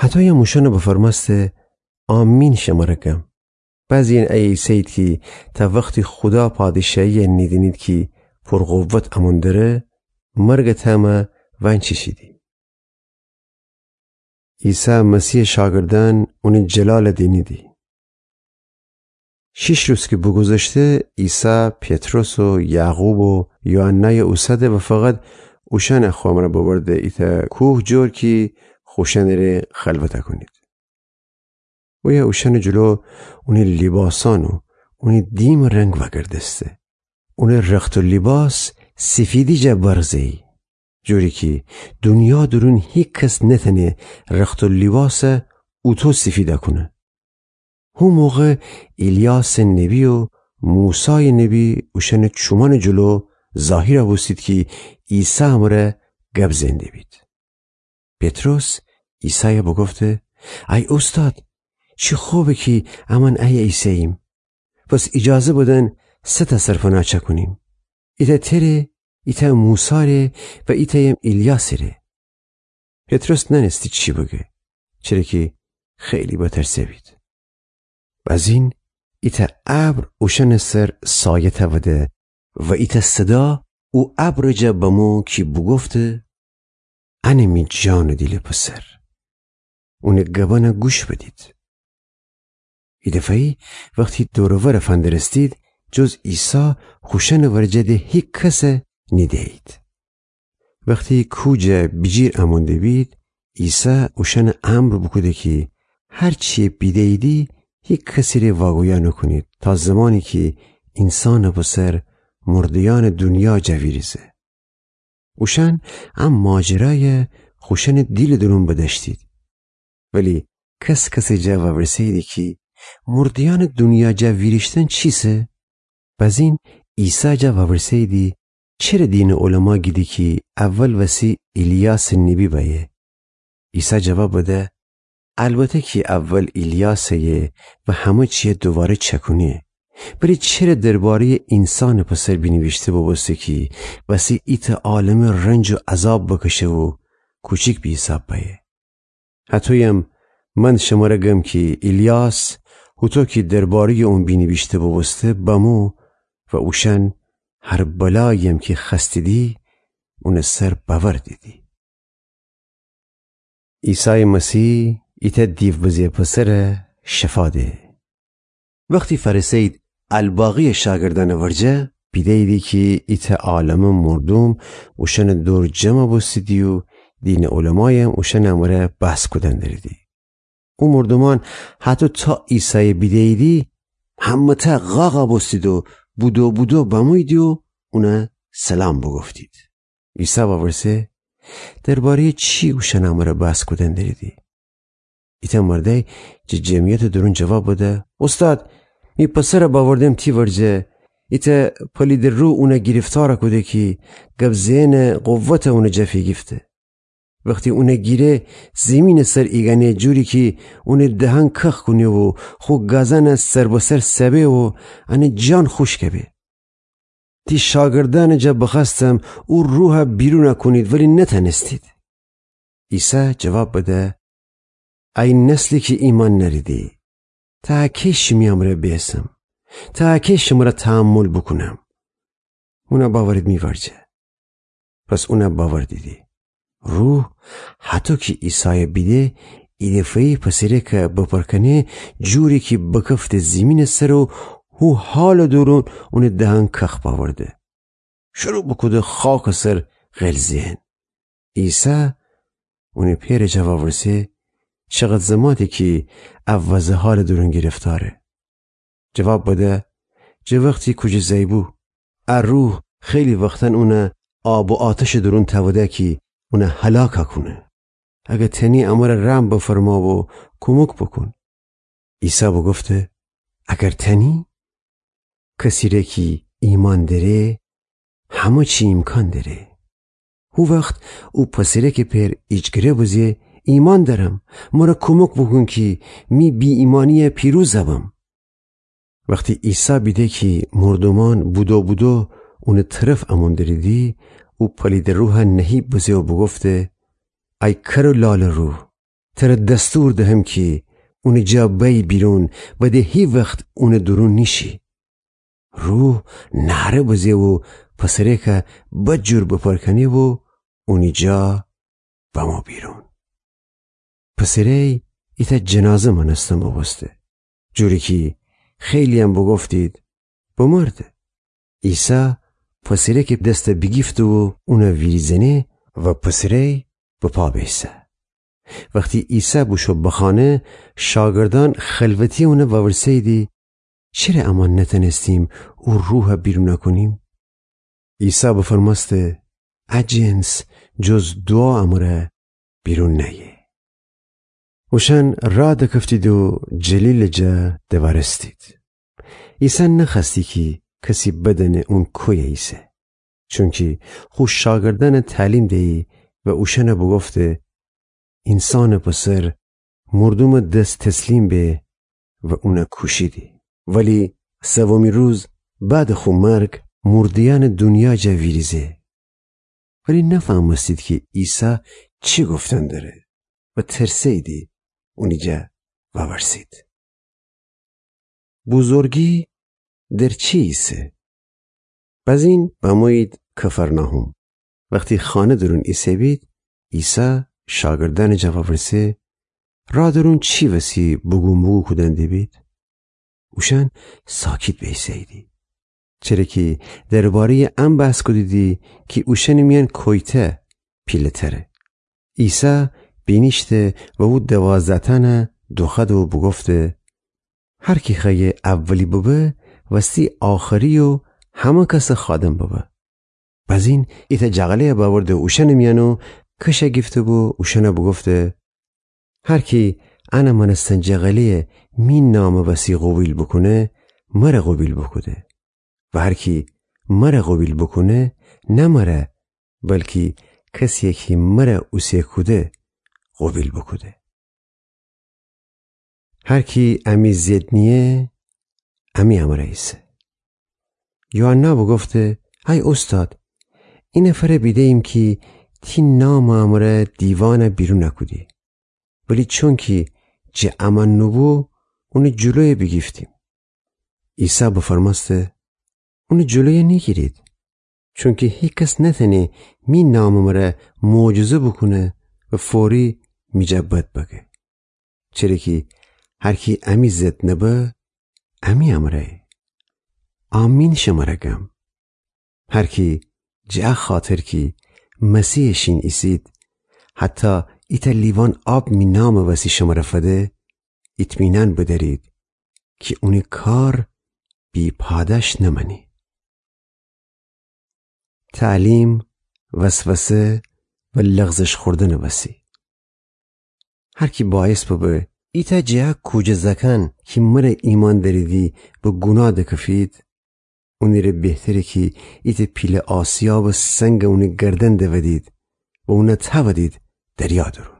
حتی یه موشن بفرماسته آمین شمارگم. بعضی این ای سید کی تا وقتی خدا پادشاهی نیدینید کی پرقوت امون داره مرگ تامه وان چشیدی. عیسی مسیح شاگردان اون جلال دینی دی. 6 روز که بگذشته عیسی پتروس و یعقوب و یوحنا اوساده و فقط اوشن خوامره ببرده ایتا کوه جور کی خوشن ره خلوت کنید. و یا اوشن جلو اون لباسانو اون دیم رنگ وگردسته. اون رخت و لباس سفیدی جبرزی. جوری که دنیا درون هیچ کس نتنه رخت و لباس اوتو سفیده کنه. هم موقع الیاس نبی و موسی نبی اوشن چومان جلو ظاهر بوستید که عیسی امره گب زنده بید. پتروس عیسی بگفته ای استاد چی خوبه که امان ای عیسییم. پس اجازه بدن 3 تا سرپناچه کنیم. ایتا تره، ایتا موساره و ایتا یم الیاسره. پتروس ننستی چی بگه چرا که خیلی بترسه بید. باز این ایتا ابر اوشن سر سایه تاوده و ایتا صدا او ابر جا بمو کی بگفته انمی جان دیل پسر. اون گبانه گوش بدید. ای دفعی وقتی دورور فندرستید جز عیسی خوشن ورجده هیچ کس ندهید. وقتی کوجه بجیر امونده بید عیسی اوشن امر بکده که هرچی بیدیدی هیچ کسی رو واگویا نکنید تا زمانی که انسان بسر مردیان دنیا جویریزه. اوشن ام ماجرای خوشن دیل درون بدشتید. ولی کسی جواب رسیدی که مردیان دنیا جویریشتن چیسه؟ باز این عیسی جواب رسیدی چرا دین علما گیدی که اول وسی الیاس نبی بایه؟ عیسی جواب بده البته که اول الیاسه و همه چیه دوباره چکونیه. ولی چرا درباره انسان پسر بنوشته ببسته که وسی ایت عالم رنج و عذاب بکشه و کوچیک بی حساب بایه؟ حتیم من شما را گم که الیاس هتو که درباره اون بنوشته ببسته بمو و اوشن هر بلایم که خستیدی اون سر باور دیدی. عیسی مسیح ایت دیو بزی پسر شفا ده. وقتی فرسید الباقی شاگردان ورجه بیدیدی که ایت عالم مردم اوشن دور جمع بستیدی و دین علمایم اوشن امره بحث کدن دریدی. او مردمان حتی تا عیسی بیدیدی همه تا غاقا بستید و بودو بمویدی و اونه سلام بگفتید. عیسی باورسه درباره چی اوشن امره بحث کدن دریدی؟ ایتا مرده جمعیت درون جواب بده استاد می پسر باوردم تی ورجه ایتا پلید رو اونه گرفتار کده که گب زین قوت اونه جفی گفته. وقتی اونه گیره زمین سر ایگانه جوری که اونه دهن کخ کنه و خو گازن سر بسر سبه و انه جان خوش کبه. تی شاگردان جا بخستم او روح بیرون کنید ولی نتنستید. عیسی جواب بده ای نسلی که ایمان نریدی تا کی شمیامره بیسم تا کی شماره تحمل بکنم. اونا باورد میورجه. پس اونا باور دیدی. روح حتی که عیسی بیده ایدفعی پسیره که بپرکنه جوری که بکفت زمین سر و هو حال دورون اون دهن کخ باورده. شروع بکده خاک سر غلزین. عیسی اون پیر جواب رسه چقدر زمانی که اوازه حال درون گرفتاره. جواب بده چه وقتی کجا زیبو روح خیلی وقتن اونه آب و آتش درون توده که اونه هلاک کنه. اگه تنی امر رحم بفرما و کمک بکن. عیسی گفته اگر تنی کسی را که ایمان داره همه چی امکان داره. او وقت او پسره که پر ایچگره بزیه ایمان دارم مرا کمک بکن که می بی ایمانی پیروز زبم. وقتی عیسی بیده که مردمان بودو اون طرف امون دریدی او پلید روح نهیب بزی و بگفته ای کر و لال روح تر دستور دهم که اون جا بی بیرون و ده هی وقت اون درون نیشی. روح نهره بزی و پسره که بدجور بپرکنی و اونی جا با ما بیرون. پسره ایتا جنازه منستم ببسته. جوری که خیلی هم بگفتید بمرده. عیسی پسره که دست بگیفت و اون ویریزنه و پسره بپا بیسته. وقتی عیسی بوشو بخانه شاگردان خلوتی اونه وورسیدی چرا اما نتنستیم او روح بیرون نکنیم؟ عیسی بفرماسته اجنس جز دعا امره بیرون نیه. وشن را دکفتید و جلیل جا دوارستید. عیسی نخستی که کسی بدن اون کوی عیسی. چونکه خوش شاگردان تعلیم دهی و اوشن بگفته انسان پسر مردوم دست تسلیم به و اون کشیدی. ولی سومی روز بعد خو مرگ مردیان دنیا جا ویریزه. ولی نفهمستید که عیسی چی گفتن داره و ترسیدی اونی جا وورسید. بزرگی در چی ایسه؟ بزین بموید کفرناهم. وقتی خانه درون ایسه بید عیسی شاگردان جواب ورسه را درون چی وسی بگو کدنده بید؟ اوشن ساکت بیسیدی. چرا که درباره ام بحث کدیدی که اوشن میان کویته پیله تره. عیسی بینیشته و او 12 تنه دوخد و بگفته هر کی خیه اولی ببه وستی آخری و همه کس خادم ببه. بزین ایتا جغله باورده اوشن میانو کشه گفته بو اوشن بگفته هر کی انا منستن جغله مین نام وسی قبیل بکنه مره قبیل بکنه و هر کی مره قبیل بکنه نمره بلکه کسی که مره اوسی کده قبیل بکنه. هر کی امی زیدنیه امی امره ایسه. یوحنا بگفته ای استاد این نفره بیده ایم که تی نام امره دیوانه بیرون نکودی ولی چون که جه امان نبو اون جلوی بگیفتیم. عیسی بفرماسته اون جلوی نگیرید چون که هیچ کس نتنه می نام امره معجزه بکنه و فوری می جبت بگه. چرا که هر کی امی زد نبه امی امره. آمین شمارگم. هر کی جه خاطر کی مسیحشین ایسید حتی ایتا لیوان آب می نام وسی شما رفته اطمینان بدارید که اونی کار بی پادش نمانی. تعلیم وسوسه و لغزش خوردن وسی. هر کی باعث ببه ایتا جه کوجه زکن که مره ایمان داریدی به گناه دکفید اونی رو بهتره که ایتا پیل آسیاب سنگ اونی گردن دوادید و اونه تاودید دریا درون.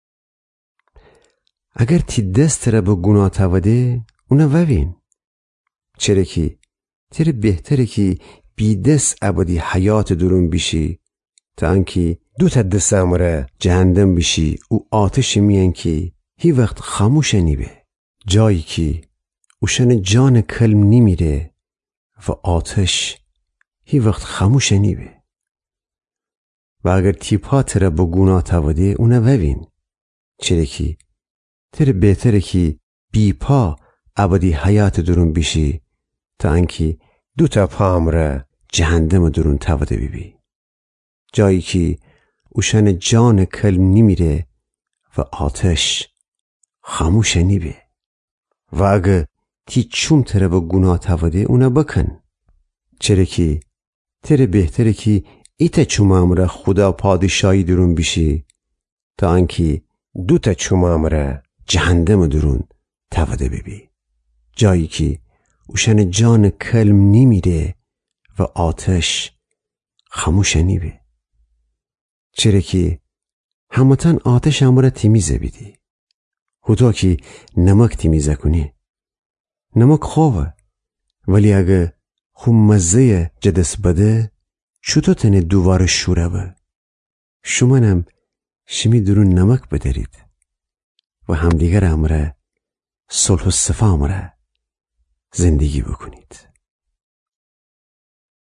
اگر تی دست را به گناه تاوده اونه ووین. چرا که تیر بهتره که بی دست ابدی حیات درون بیشی تا انکی 2 دست امره جهنم بیشی او آتش میان که هی وقت خاموش نیبه. جایی که اوشن جان کلم نیمیره و آتش هی وقت خاموش نیبه. و اگر تیپا تره با گناه تاوده اونه ووین. چرا که تره بهتره که بی پا ابدی حیات درون بیشی تا انکی 2 پا امره جهنم درون تاوده بیبی. جایی که اوشن جان کلم نیمیره و آتش خاموش نیبه. و اگر تی چون تره با گناه تاوده اونه بکن. چرا که تره بهتره که ایتا چوم امره خدا پادشاهی درون بیشی تا انکی 2 چوم امره جهنم درون تاوده ببی. جایی که اوشن جان کلم نیمیره و آتش خاموش نیبه. چرا که همتن آتش امره تیمیزه بیدی. خدا که نمک تیمیزه کنی. نمک خوبه ولی اگه خوب مزه جدس بده چطور تنه دوباره شوره به؟ شما نم شمی درون نمک بدارید و همدیگر امره صلح و صفا امره زندگی بکنید.